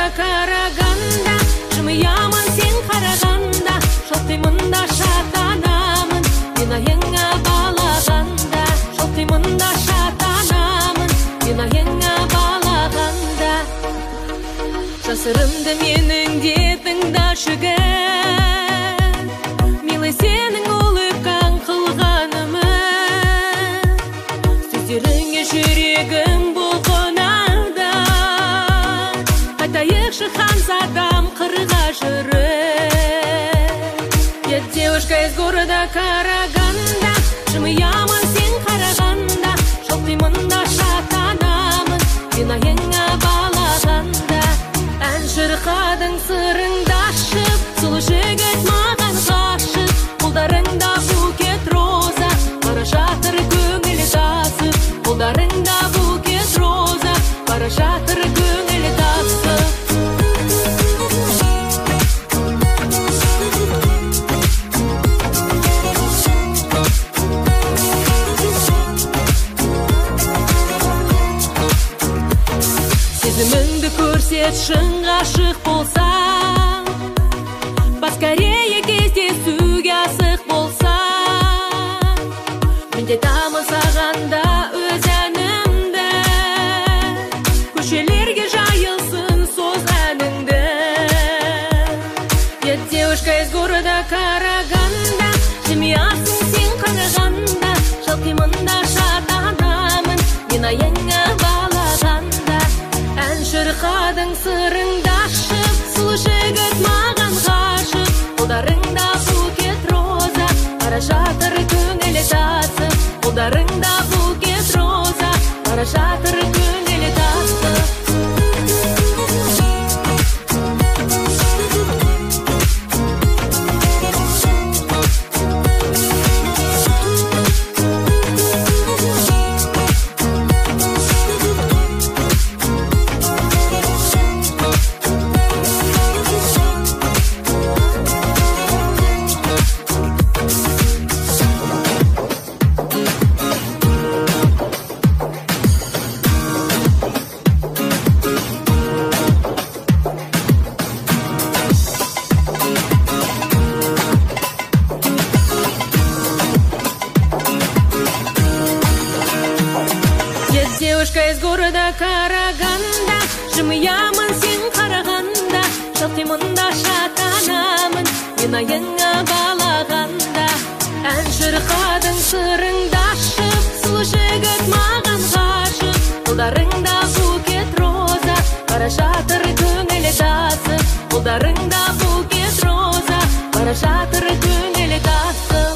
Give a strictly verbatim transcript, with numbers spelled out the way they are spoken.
караганда, жымыямын сен қарағанда, шоқтаймында шатанамын, мен айыңа балағанда, шоқтаймында шатанамын, мен айыңа балағанда. Жасырымды менің де тыңдашы милый сенің ұлыққан қылғанымын, сөздеріңе жүрегім бұлқынады. Қайтайықшы ханзадам қырға жүріп. Я девушка из города Караганда, жымыямын сен қарағанда, шоқтаймында шатанамын, мен айыңа балағанда. Ән шырқадың сырыңды ашып, сұлу жігіт маған ғашық. Қолдарыңда букет роза, бара жатыр көңіл тасып. Қолдарыңда букет роза, бара жатыр көңіл тасып. Сезіміңді көрсет, шын ғашық болсаң, поскорее кездесуге асық болсаң. Менде тамызағанда өз әнімді, көшелерге жайылсын соз әніңді. Я девушка из города Караганда, жымиясың сен қарағанда, шалқимында шатанамын, мен айыңа балағанда. Ән шырқадың сырыңды ашып, сұлу жігіт маған ғашық. Қолдарыңда букет роза, бара жатыр көңіл тасып. Қолдарыңда букет роза, бара жатыр көңіл тасып. Девушка из города Караганда, жымыямын сен қарағанда, шоқтаймында шатанамын, мен айыңа балағанда. Ән шырқадың сырыңды ашып, сұлу жігіт маған ғашық. Қолдарыңда букет роза, бара жатыр көңіл тасып. Қолдарыңда букет роза, бара жатыр көңіл тасып.